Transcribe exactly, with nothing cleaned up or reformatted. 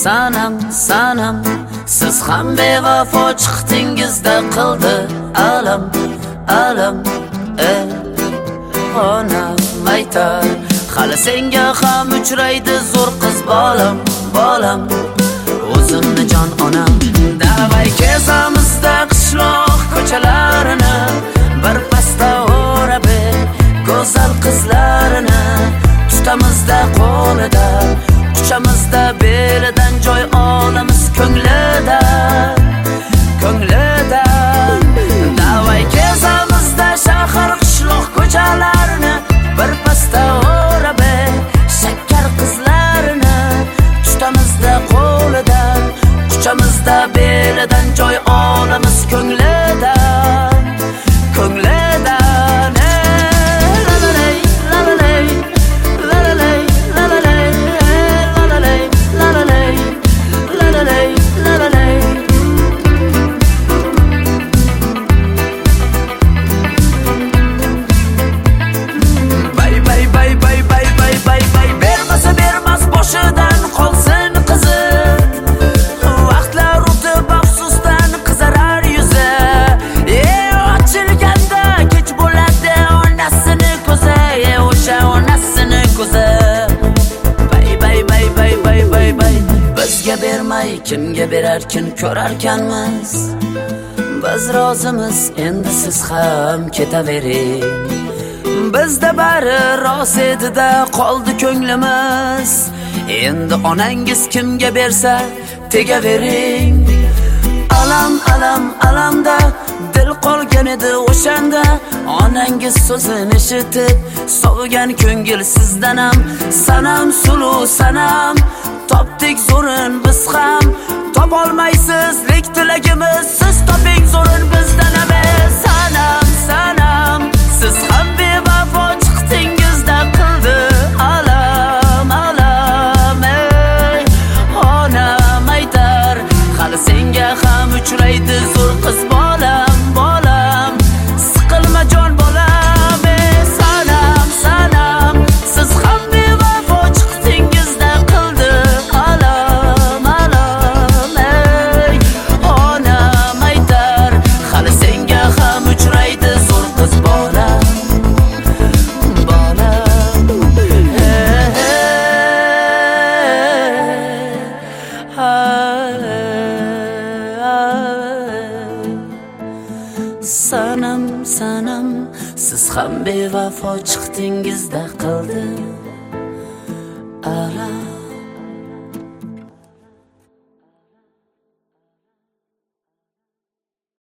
sanam sanam siz ham bevafo chiqdingizda qildi alam alam ey onam aytar hali senga ham uchraydi zo'r qiz bolam bolam o'zimni jon onam davay kezamizda qishloq ko'chalarini bir pasda o'rab go'zal qizlarini tutamizda qo'lida quchamizda belidan joy olamiz ko'nglidan ko'nglidan davay kezamizda shahar qishloq ko'chalarini bir pasda o'rab shakkar qizlarini tutamizda qo'lidan quchamizda belidan joy olamiz ko'nglidan ko'nglidan bermay kimga berar kun ko'rarkanmiz biz rozimiz endi siz ham ketavering bizda bari rost edi-da qoldi ko'nglimiz endi onangiz kimga bersa tegavering alam alam alamda dil qolgan edi o'shanda onangiz so'zini eshitib sog'gan ko'ngil sizdan ham sanam suluv sanam topdik zo'rin biz ham topolmaysiz lek tilagimiz siz toping zo'rin bizdan emas sanam sanam siz ham bevafo chiqdingizda qildi alam alam ey onam aytar hali senga ham uchraydi zo'r qiz bolam bolam siqilma jon bolam ey sanam sanam siz ham bevafo chiqdingizda qildi alam alam ey onam aytar hali senga ham uchraydi zo'r qiz bolam bolam sanam sanam siz ham bevafo chiqdingizda qildi